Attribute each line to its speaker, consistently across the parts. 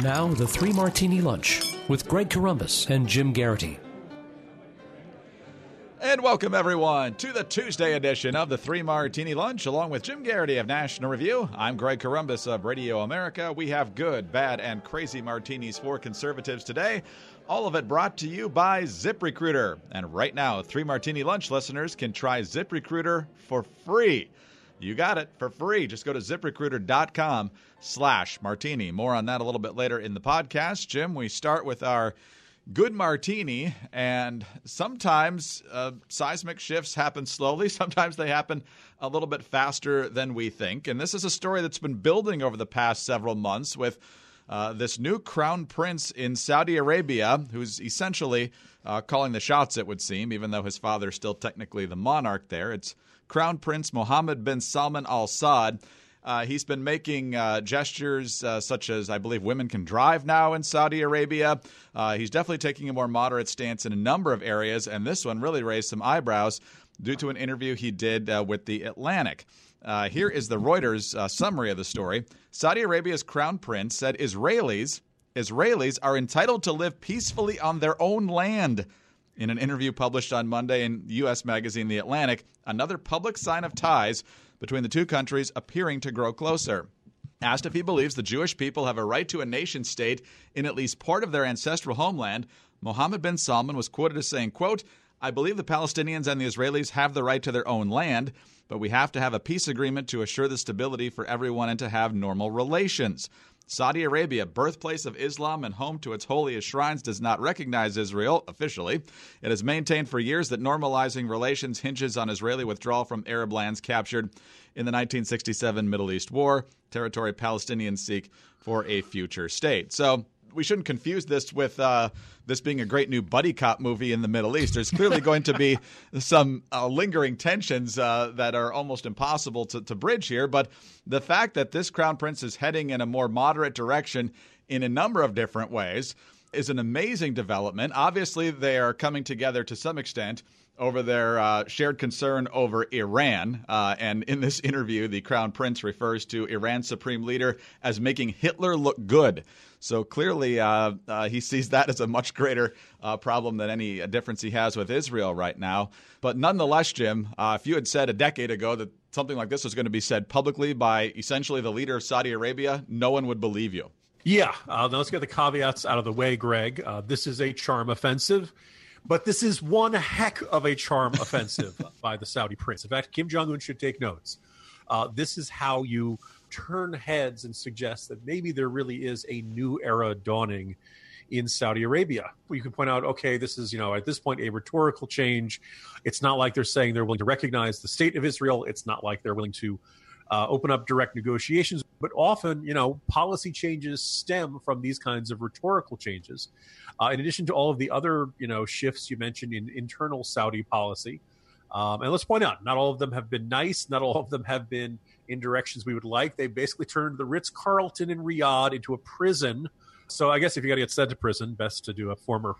Speaker 1: Now, the Three Martini Lunch with Greg Corombos and Jim Garrity.
Speaker 2: And welcome, everyone, to the Tuesday edition of the Three Martini Lunch, along with Jim Garrity of National Review. I'm Greg Corombos of Radio America. We have good, bad, and crazy martinis for conservatives today. All of it brought to you by ZipRecruiter. And right now, Three Martini Lunch listeners can try ZipRecruiter for free. You got it, for free. Just go to ZipRecruiter.com/martini. More on that a little bit later in the podcast. Jim, we start with our good martini, and sometimes seismic shifts happen slowly. Sometimes they happen a little bit faster than we think. And this is a story that's been building over the past several months with this new crown prince in Saudi Arabia, who's essentially calling the shots, it would seem, even though his father's still technically the monarch there. It's Crown Prince Mohammed bin Salman Al Saud. He's been making gestures such as, I believe, women can drive now in Saudi Arabia. He's definitely taking a more moderate stance in a number of areas, and this one really raised some eyebrows due to an interview he did with The Atlantic. Here is the Reuters summary of the story. Saudi Arabia's crown prince said Israelis are entitled to live peacefully on their own land. In an interview published on Monday in U.S. magazine The Atlantic, another public sign of ties between the two countries appearing to grow closer. Asked if he believes the Jewish people have a right to a nation state in at least part of their ancestral homeland, Mohammed bin Salman was quoted as saying, quote, "I believe the Palestinians and the Israelis have the right to their own land, but we have to have a peace agreement to assure the stability for everyone and to have normal relations. Saudi Arabia, birthplace of Islam and home to its holiest shrines, does not recognize Israel officially. It has maintained for years that normalizing relations hinges on Israeli withdrawal from Arab lands captured in the 1967 Middle East War, territory Palestinians seek for a future state." So we shouldn't confuse this with this being a great new buddy cop movie in the Middle East. There's clearly going to be some lingering tensions that are almost impossible to bridge here. But the fact that this crown prince is heading in a more moderate direction in a number of different ways is an amazing development. Obviously, they are coming together to some extent over their shared concern over Iran. And in this interview, the crown prince refers to Iran's supreme leader as making Hitler look good. So clearly, he sees that as a much greater problem than any difference he has with Israel right now. But nonetheless, Jim, if you had said a decade ago that something like this was going to be said publicly by essentially the leader of Saudi Arabia, no one would believe you.
Speaker 3: Yeah. Now let's get the caveats out of the way, Greg. This is a charm offensive. But this is one heck of a charm offensive by the Saudi prince. In fact, Kim Jong-un should take notes. This is how you turn heads and suggest that maybe there really is a new era dawning in Saudi Arabia. You can point out, okay, this is, at this point, a rhetorical change. It's not like they're saying they're willing to recognize the state of Israel. It's not like they're willing to open up direct negotiations. But often, policy changes stem from these kinds of rhetorical changes. In addition to all of the other, shifts you mentioned in internal Saudi policy. And let's point out, not all of them have been nice. Not all of them have been in directions we would like. They basically turned the Ritz-Carlton in Riyadh into a prison. So I guess if you got to get sent to prison, best to do a former,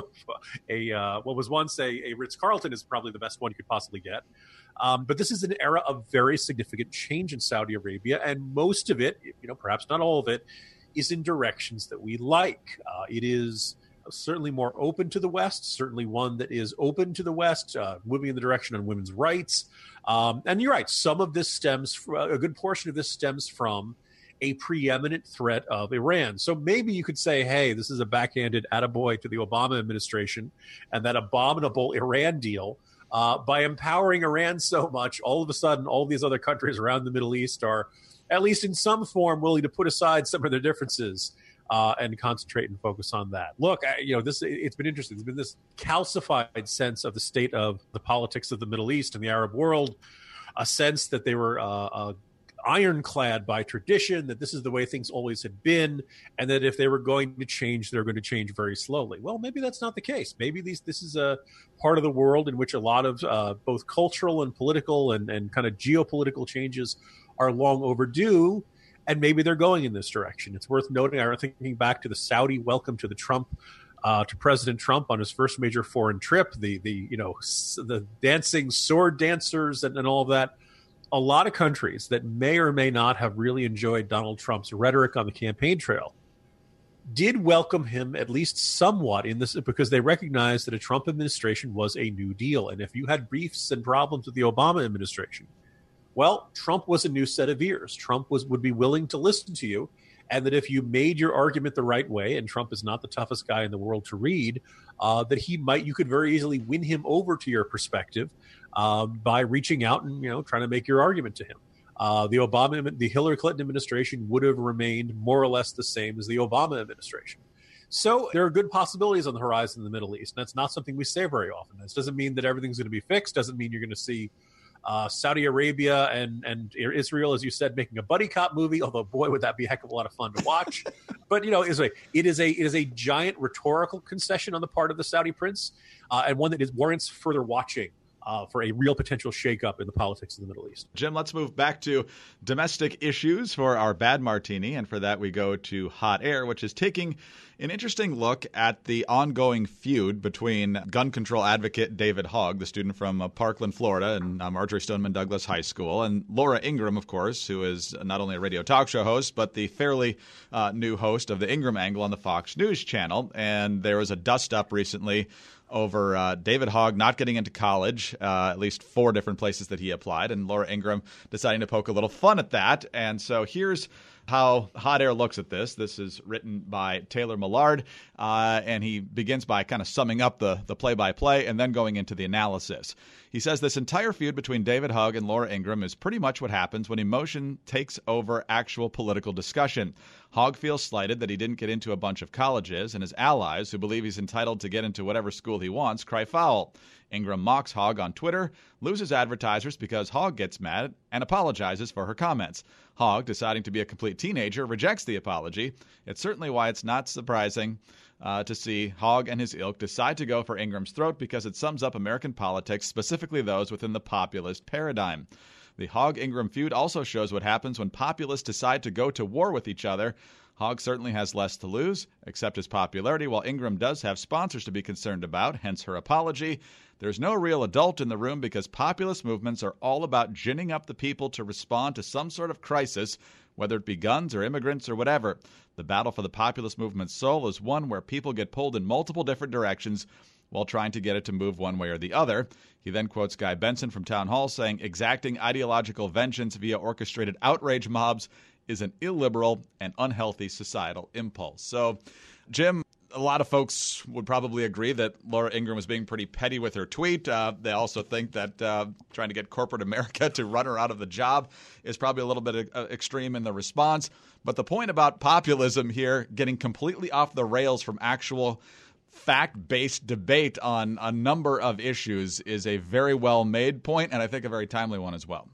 Speaker 3: what was once a Ritz-Carlton is probably the best one you could possibly get. But this is an era of very significant change in Saudi Arabia, and most of it, perhaps not all of it, is in directions that we like. It is certainly more open to the West, certainly one that is open to the West, moving in the direction on women's rights. And you're right, some of this a good portion of this stems from a preeminent threat of Iran. So maybe you could say, hey, this is a backhanded attaboy to the Obama administration and that abominable Iran deal. By empowering Iran so much, all of a sudden, all these other countries around the Middle East are, at least in some form, willing to put aside some of their differences and concentrate and focus on that. Look, it's been interesting. There's been this calcified sense of the state of the politics of the Middle East and the Arab world, a sense that they were ironclad by tradition, that this is the way things always had been, and that if they were going to change, they're going to change very slowly. Well, maybe that's not the case. Maybe this is a part of the world in which a lot of both cultural and political and kind of geopolitical changes are long overdue, and maybe they're going in this direction. It's worth noting, I'm thinking back to the Saudi welcome to to President Trump on his first major foreign trip, the dancing sword dancers and all of that. A lot of countries that may or may not have really enjoyed Donald Trump's rhetoric on the campaign trail did welcome him at least somewhat in this, because they recognized that a Trump administration was a New Deal. And if you had beefs and problems with the Obama administration, well, Trump was a new set of ears. Trump would be willing to listen to you. And that if you made your argument the right way, and Trump is not the toughest guy in the world to read, that you could very easily win him over to your perspective by reaching out and, trying to make your argument to him. The Hillary Clinton administration would have remained more or less the same as the Obama administration. So there are good possibilities on the horizon in the Middle East. And that's not something we say very often. This doesn't mean that everything's going to be fixed. Doesn't mean you're going to see Saudi Arabia and Israel, as you said, making a buddy cop movie. Although, boy, would that be a heck of a lot of fun to watch. But it is a giant rhetorical concession on the part of the Saudi prince, and one that warrants further watching. For a real potential shakeup in the politics of the Middle East.
Speaker 2: Jim, let's move back to domestic issues for our bad martini. And for that, we go to Hot Air, which is taking an interesting look at the ongoing feud between gun control advocate David Hogg, the student from Parkland, Florida, and Marjory Stoneman Douglas High School, and Laura Ingraham, of course, who is not only a radio talk show host, but the fairly new host of the Ingraham Angle on the Fox News channel. And there was a dust-up recently over David Hogg not getting into college, at least 4 different places that he applied, and Laura Ingraham deciding to poke a little fun at that. And so here's how Hot Air looks at this. This is written by Taylor Millard, and he begins by kind of summing up the play-by-play and then going into the analysis. He says this entire feud between David Hogg and Laura Ingraham is pretty much what happens when emotion takes over actual political discussion. Hogg feels slighted that he didn't get into a bunch of colleges, and his allies, who believe he's entitled to get into whatever school he wants, cry foul. Ingraham mocks Hogg on Twitter, loses advertisers because Hogg gets mad, and apologizes for her comments. Hogg, deciding to be a complete teenager, rejects the apology. It's certainly why it's not surprising to see Hogg and his ilk decide to go for Ingraham's throat, because it sums up American politics, specifically those within the populist paradigm. The Hogg-Ingraham feud also shows what happens when populists decide to go to war with each other. Hogg certainly has less to lose, except his popularity, while Ingraham does have sponsors to be concerned about, hence her apology. There's no real adult in the room because populist movements are all about ginning up the people to respond to some sort of crisis, whether it be guns or immigrants or whatever. The battle for the populist movement's soul is one where people get pulled in multiple different directions while trying to get it to move one way or the other. He then quotes Guy Benson from Town Hall saying, exacting ideological vengeance via orchestrated outrage mobs is an illiberal and unhealthy societal impulse. So, Jim, a lot of folks would probably agree that Laura Ingraham was being pretty petty with her tweet. They also think that trying to get corporate America to run her out of the job is probably a little bit extreme in the response. But the point about populism here getting completely off the rails from actual fact-based debate on a number of issues is a very well-made point, and I think a very timely one as well.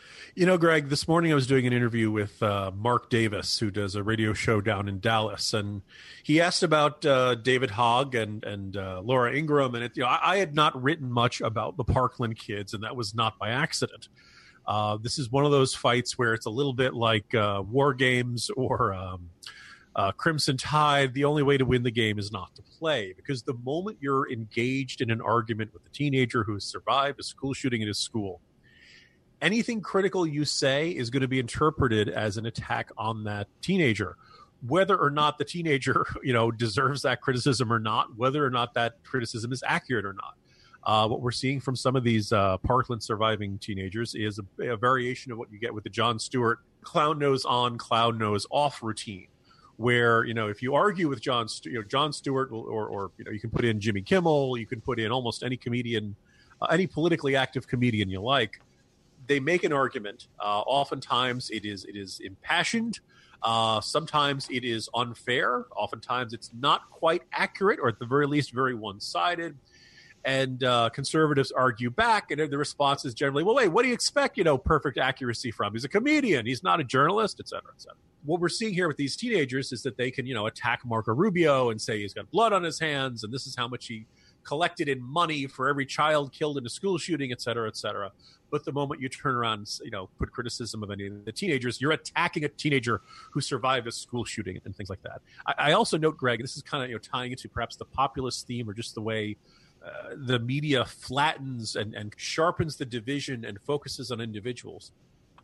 Speaker 3: Greg, this morning I was doing an interview with Mark Davis, who does a radio show down in Dallas, and he asked about David Hogg and Laura Ingraham, and I had not written much about the Parkland kids, and that was not by accident. This is one of those fights where it's a little bit like War Games or Crimson Tide. The only way to win the game is not to play, because the moment you're engaged in an argument with a teenager who has survived a school shooting in his school, anything critical you say is going to be interpreted as an attack on that teenager, whether or not the teenager, deserves that criticism or not, whether or not that criticism is accurate or not. What we're seeing from some of these Parkland surviving teenagers is a variation of what you get with the Jon Stewart clown nose on, clown nose off routine, where, if you argue with Jon Stewart, or you can put in Jimmy Kimmel, you can put in almost any comedian, any politically active comedian you like. They make an argument. Oftentimes it is impassioned. Sometimes it is unfair. Oftentimes it's not quite accurate, or at the very least very one-sided. And conservatives argue back, and the response is generally, well, wait, what do you expect, perfect accuracy from? He's a comedian. He's not a journalist, et cetera, et cetera. What we're seeing here with these teenagers is that they can, attack Marco Rubio and say he's got blood on his hands, and this is how much he collected in money for every child killed in a school shooting, et cetera, et cetera. But the moment you turn around and, put criticism of any of the teenagers, you're attacking a teenager who survived a school shooting and things like that. I also note, Greg, this is kind of, tying into perhaps the populist theme, or just the way the media flattens and sharpens the division and focuses on individuals.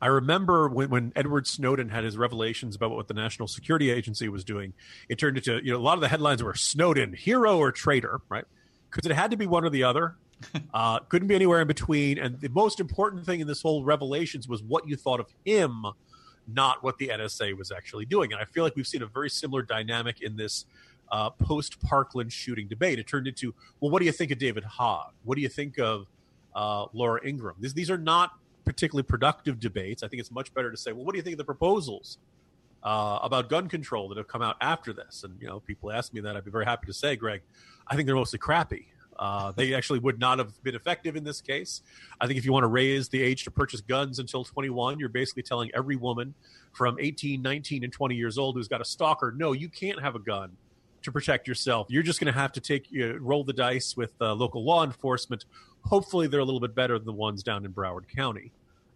Speaker 3: I remember when Edward Snowden had his revelations about what the National Security Agency was doing, it turned into, a lot of the headlines were Snowden, hero or traitor, right? Because it had to be one or the other. Couldn't be anywhere in between. And the most important thing in this whole revelations was what you thought of him, not what the NSA was actually doing. And I feel like we've seen a very similar dynamic in this post-Parkland shooting debate. It turned into, well, what do you think of David Hogg? What do you think of Laura Ingraham? These are not particularly productive debates. I think it's much better to say, well, what do you think of the proposals about gun control that have come out after this? And, people ask me that. I'd be very happy to say, Greg, I think they're mostly crappy. They actually would not have been effective in this case. I think if you want to raise the age to purchase guns until 21, you're basically telling every woman from 18, 19, and 20 years old who's got a stalker, no, you can't have a gun to protect yourself. You're just going to have to roll the dice with local law enforcement. Hopefully they're a little bit better than the ones down in Broward County.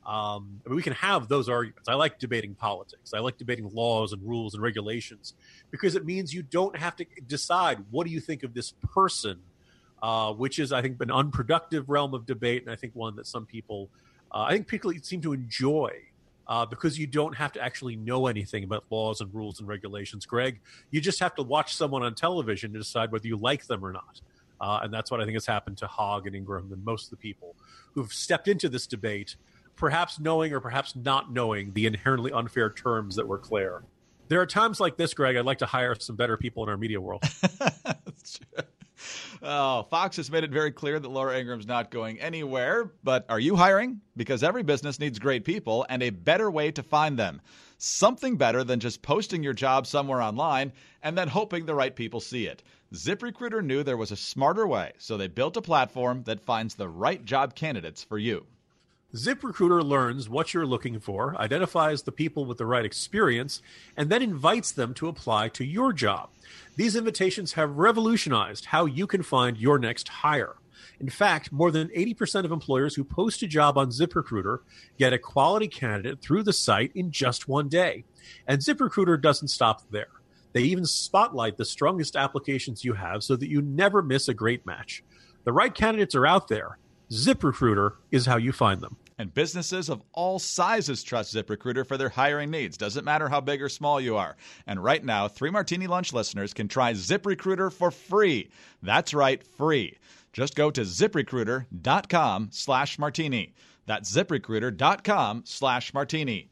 Speaker 3: We can have those arguments. I like debating politics. I like debating laws and rules and regulations because it means you don't have to decide, what do you think of this person? Which is, I think, an unproductive realm of debate, and I think one that some people, seem to enjoy because you don't have to actually know anything about laws and rules and regulations. Greg, you just have to watch someone on television to decide whether you like them or not. And that's what I think has happened to Hogg and Ingraham and most of the people who've stepped into this debate, perhaps knowing or perhaps not knowing the inherently unfair terms that were clear. There are times like this, Greg, I'd like to hire some better people in our media world.
Speaker 2: That's true. Oh, Fox has made it very clear that Laura Ingraham's not going anywhere. But are you hiring? Because every business needs great people and a better way to find them. Something better than just posting your job somewhere online and then hoping the right people see it. ZipRecruiter knew there was a smarter way, so they built a platform that finds the right job candidates for you.
Speaker 3: ZipRecruiter learns what you're looking for, identifies the people with the right experience, and then invites them to apply to your job. These invitations have revolutionized how you can find your next hire. In fact, more than 80% of employers who post a job on ZipRecruiter get a quality candidate through the site in just one day. And ZipRecruiter doesn't stop there. They even spotlight the strongest applications you have so that you never miss a great match. The right candidates are out there. ZipRecruiter is how you find them.
Speaker 2: And businesses of all sizes trust ZipRecruiter for their hiring needs. Doesn't matter how big or small you are. And right now, 3 Martini Lunch listeners can try ZipRecruiter for free. That's right, free. Just go to ZipRecruiter.com/martini. That's ZipRecruiter.com/martini.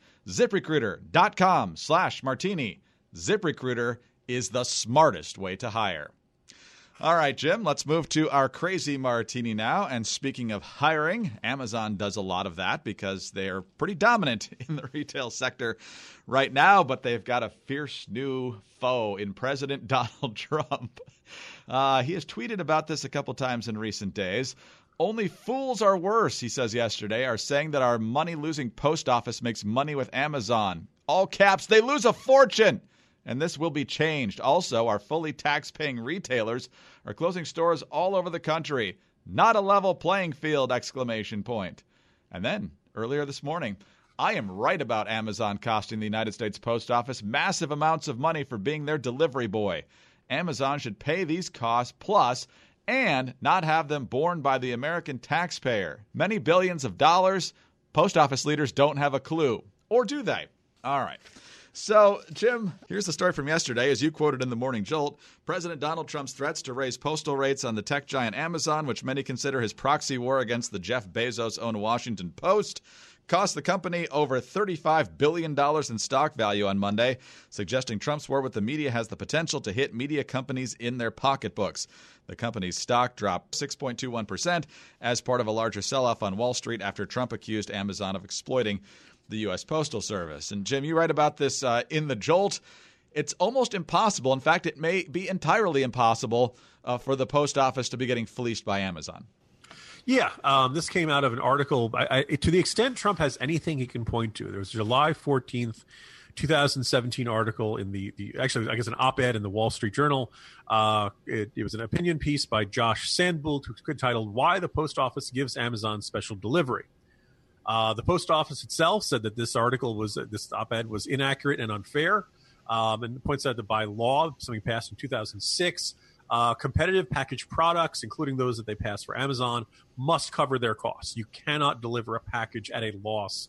Speaker 2: ZipRecruiter.com/martini. ZipRecruiter is the smartest way to hire. All right, Jim, let's move to our crazy martini now. And speaking of hiring, Amazon does a lot of that because they're pretty dominant in the retail sector right now, but they've got a fierce new foe in President Donald Trump. He has tweeted about this a couple times in recent days. Only fools are worse, he says yesterday, are saying that our money-losing post office makes money with Amazon. All caps, they lose a fortune. And this will be changed. Also, our fully tax-paying retailers are closing stores all over the country. Not a level playing field, ! And then, earlier this morning, I am right about Amazon costing the United States Post Office massive amounts of money for being their delivery boy. Amazon should pay these costs plus and not have them borne by the American taxpayer. Many billions of dollars. Post office leaders don't have a clue. Or do they? All right. So, Jim, here's the story from yesterday. As you quoted in the Morning Jolt, President Donald Trump's threats to raise postal rates on the tech giant Amazon, which many consider his proxy war against the Jeff Bezos-owned Washington Post, cost the company over $35 billion in stock value on Monday, suggesting Trump's war with the media has the potential to hit media companies in their pocketbooks. The company's stock dropped 6.21% as part of a larger sell-off on Wall Street after Trump accused Amazon of exploiting the U.S. Postal Service. And, Jim, you write about this in the Jolt. It's almost impossible. In fact, it may be entirely impossible for the post office to be getting fleeced by Amazon.
Speaker 3: Yeah, this came out of an article. To the extent Trump has anything he can point to, there was a July 14th, 2017 article in actually, I guess, an op-ed in the Wall Street Journal. It was an opinion piece by Josh Sandbolt, titled "Why the Post Office Gives Amazon Special Delivery." The post office itself said that this op-ed was inaccurate and unfair, and points out that by law, something passed in 2006, competitive packaged products, including those that they pass for Amazon, must cover their costs. You cannot deliver a package at a loss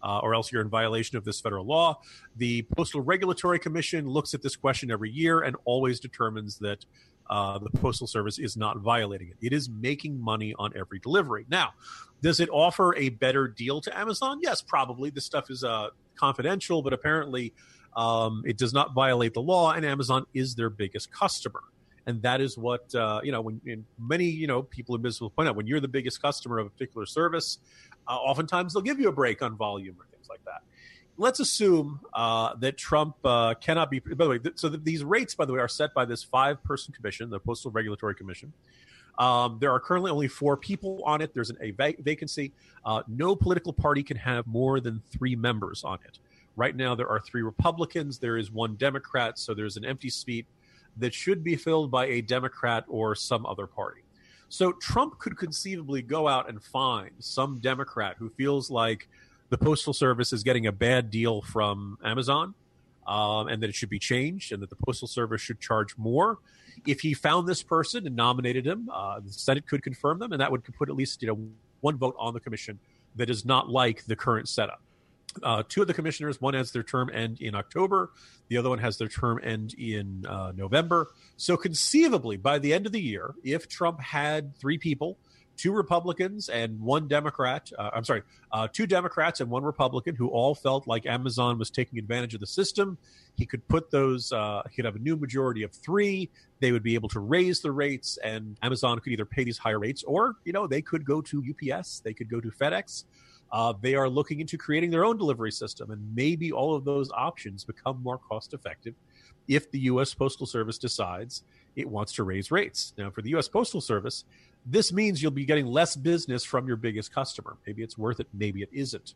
Speaker 3: or else you're in violation of this federal law. The Postal Regulatory Commission looks at this question every year and always determines that the Postal Service is not violating it. It is making money on every delivery. Now, does it offer a better deal to Amazon? Yes, probably. This stuff is confidential, but apparently it does not violate the law, and Amazon is their biggest customer. And that is what, when many, people in business will point out, when you're the biggest customer of a particular service, oftentimes they'll give you a break on volume or things like that. Let's assume that Trump cannot be, by the way, so these rates, by the way, are set by this 5-person commission, the Postal Regulatory Commission. There are currently only 4 people on it. There's a vacancy. No political party can have more than 3 members on it. Right now, there are 3 Republicans. There is 1 Democrat, so there's an empty seat that should be filled by a Democrat or some other party. So Trump could conceivably go out and find some Democrat who feels like the Postal Service is getting a bad deal from Amazon, and that it should be changed, and that the Postal Service should charge more. If he found this person and nominated him, the Senate could confirm them, and that would put at least 1 vote on the commission that is not like the current setup. 2 of the commissioners, one has their term end in October, the other one has their term end in November. So conceivably, by the end of the year, if Trump had 3 people, 2 Republicans and 1 Democrat, 2 Democrats and 1 Republican who all felt like Amazon was taking advantage of the system, he could put those, he could have a new majority of 3. They would be able to raise the rates, and Amazon could either pay these higher rates or, they could go to UPS, they could go to FedEx. They are looking into creating their own delivery system, and maybe all of those options become more cost effective if the U.S. Postal Service decides it wants to raise rates. Now, for the U.S. Postal Service, this means you'll be getting less business from your biggest customer. Maybe it's worth it, maybe it isn't.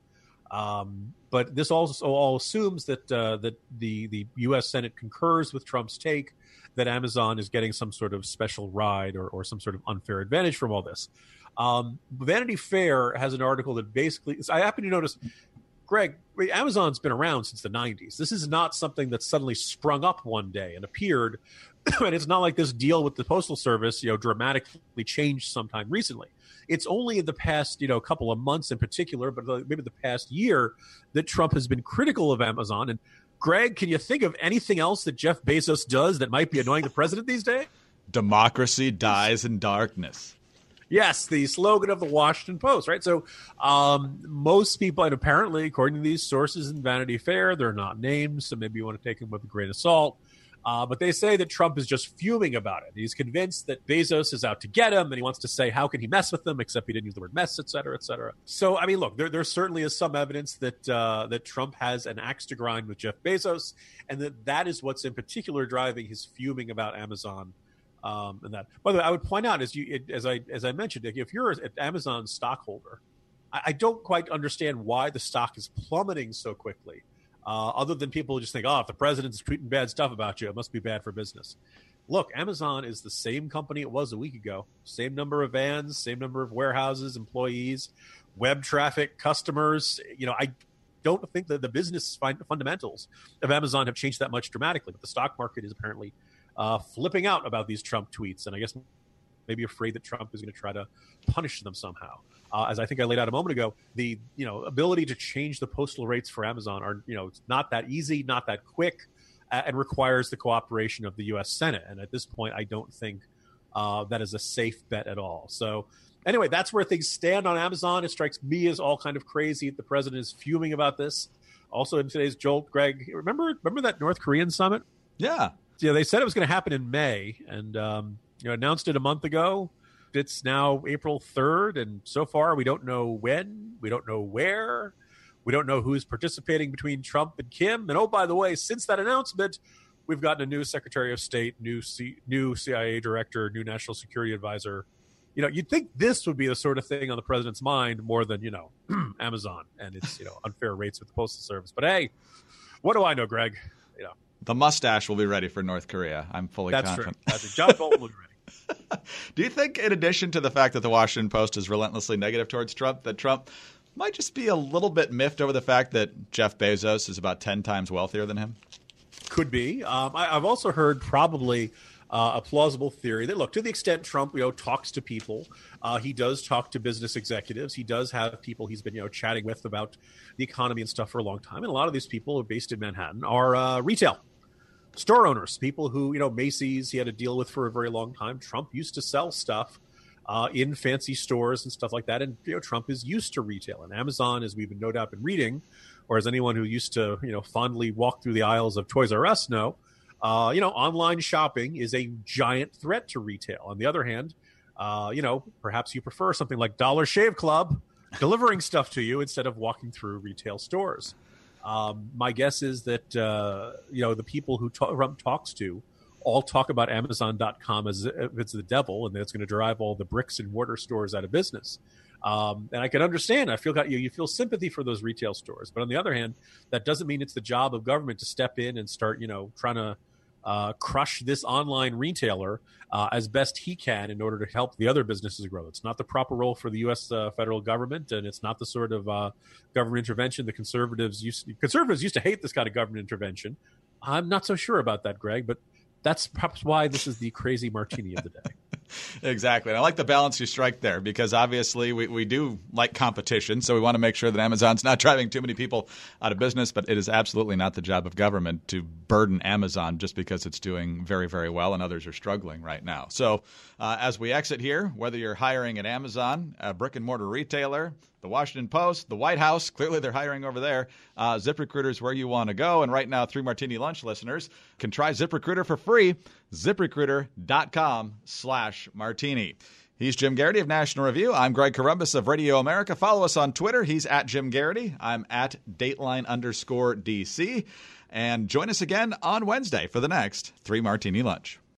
Speaker 3: But this also all assumes that the U.S. Senate concurs with Trump's take that Amazon is getting some sort of special ride or some sort of unfair advantage from all this. Vanity Fair has an article that basically, I happen to notice, Greg, Amazon's been around since the 90s. This is not something that suddenly sprung up one day and appeared. And it's not like this deal with the Postal Service, dramatically changed sometime recently. It's only in the past, couple of months in particular, but maybe the past year, that Trump has been critical of Amazon. And Greg, can you think of anything else that Jeff Bezos does that might be annoying the president these days?
Speaker 2: Democracy dies in darkness.
Speaker 3: Yes, the slogan of the Washington Post, right? So most people, and apparently, according to these sources in Vanity Fair, they're not named, so maybe you want to take them with a grain of salt. But they say that Trump is just fuming about it. He's convinced that Bezos is out to get him, and he wants to say, how can he mess with them, except he didn't use the word mess, et cetera, et cetera. So, I mean, look, there certainly is some evidence that Trump has an axe to grind with Jeff Bezos, and that is what's in particular driving his fuming about Amazon. And that, by the way, I would point out, as I mentioned, if you're an Amazon stockholder, I don't quite understand why the stock is plummeting so quickly. Other than people just think, if the president's tweeting bad stuff about you, it must be bad for business. Look, Amazon is the same company it was a week ago. Same number of vans, same number of warehouses, employees, web traffic, customers. I don't think that the business fundamentals of Amazon have changed that much dramatically. But the stock market is apparently flipping out about these Trump tweets, and I guess maybe afraid that Trump is going to try to punish them somehow. As I think I laid out a moment ago, the ability to change the postal rates for Amazon are it's not that easy, not that quick, and requires the cooperation of the U.S. Senate. And at this point, I don't think that is a safe bet at all. So anyway, that's where things stand on Amazon. It strikes me as all kind of crazy. The president is fuming about this. Also in today's Jolt, Greg, remember that North Korean summit?
Speaker 2: Yeah.
Speaker 3: Yeah, they said it was going to happen in May, and announced it a month ago. It's now April 3rd, and so far we don't know when, we don't know where, we don't know who's participating between Trump and Kim. And oh, by the way, since that announcement, we've gotten a new Secretary of State, new CIA director, new National Security Advisor. You'd think this would be the sort of thing on the president's mind more than Amazon and its unfair rates with the Postal Service. But hey, what do I know, Greg?
Speaker 2: The mustache will be ready for North Korea. I'm fully confident.
Speaker 3: That's true. John Bolton will be ready.
Speaker 2: Do you think, in addition to the fact that the Washington Post is relentlessly negative towards Trump, that Trump might just be a little bit miffed over the fact that Jeff Bezos is about 10 times wealthier than him?
Speaker 3: Could be. I've also heard probably a plausible theory that, look, to the extent Trump, talks to people, he does talk to business executives. He does have people he's been, chatting with about the economy and stuff for a long time. And a lot of these people who are based in Manhattan are retail store owners, people who, Macy's he had to deal with for a very long time. Trump used to sell stuff in fancy stores and stuff like that. And, Trump is used to retail. And Amazon, as we've no doubt been reading, or as anyone who used to, fondly walk through the aisles of Toys R Us know, online shopping is a giant threat to retail. On the other hand, perhaps you prefer something like Dollar Shave Club delivering stuff to you instead of walking through retail stores. My guess is that, the people who Trump talks to all talk about Amazon.com as if it's the devil and that it's going to drive all the bricks and mortar stores out of business. And I can understand. I feel you feel sympathy for those retail stores. But on the other hand, that doesn't mean it's the job of government to step in and start, trying to crush this online retailer as best he can in order to help the other businesses grow. It's not the proper role for the U.S. Federal government, and it's not the sort of government intervention the conservatives used to hate this kind of government intervention. I'm not so sure about that, Greg, but that's perhaps why this is the crazy martini of the day.
Speaker 2: Exactly. And I like the balance you strike there because obviously we do like competition. So we want to make sure that Amazon's not driving too many people out of business. But it is absolutely not the job of government to burden Amazon just because it's doing very, very well and others are struggling right now. So as we exit here, whether you're hiring at Amazon, a brick and mortar retailer, the Washington Post, the White House, clearly they're hiring over there. ZipRecruiter is where you want to go. And right now, 3 Martini Lunch listeners can try ZipRecruiter for free. ZipRecruiter.com/martini. He's Jim Garrity of National Review. I'm Greg Corombos of Radio America. Follow us on Twitter. He's at Jim Garrity. I'm at Dateline_DC. And join us again on Wednesday for the next 3 Martini Lunch.